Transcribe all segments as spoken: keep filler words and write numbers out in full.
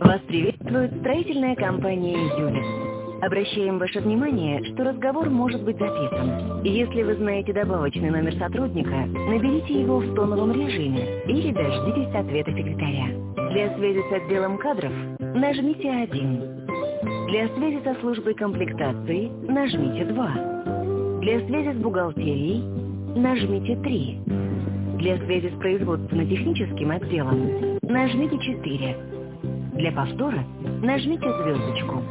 Вас приветствует строительная компания «Юлис». Обращаем ваше внимание, что разговор может быть записан. Если вы знаете добавочный номер сотрудника, наберите его в тоновом режиме или дождитесь ответа секретаря. Для связи с отделом кадров нажмите один. Для связи со службой комплектации нажмите два. Для связи с бухгалтерией нажмите три. Для связи с производственно-техническим отделом нажмите четыре. Для повтора нажмите звездочку.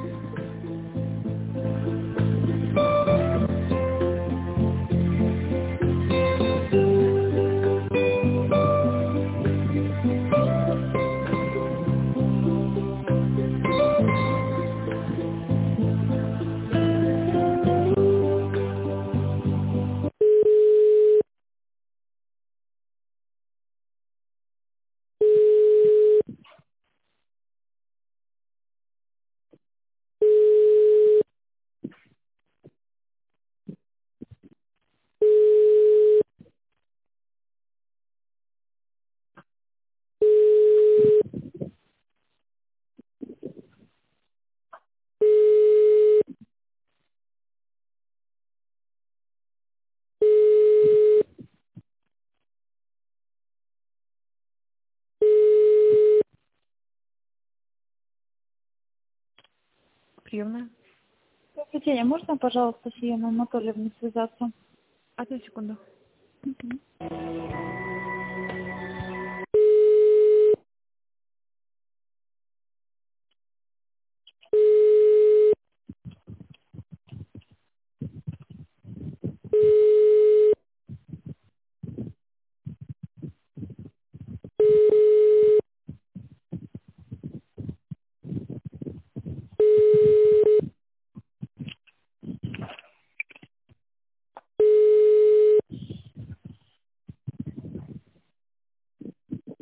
Приемная. Добрый день, а можно, пожалуйста, с Еленой Анатольевной связаться? Одну секунду. Мгм.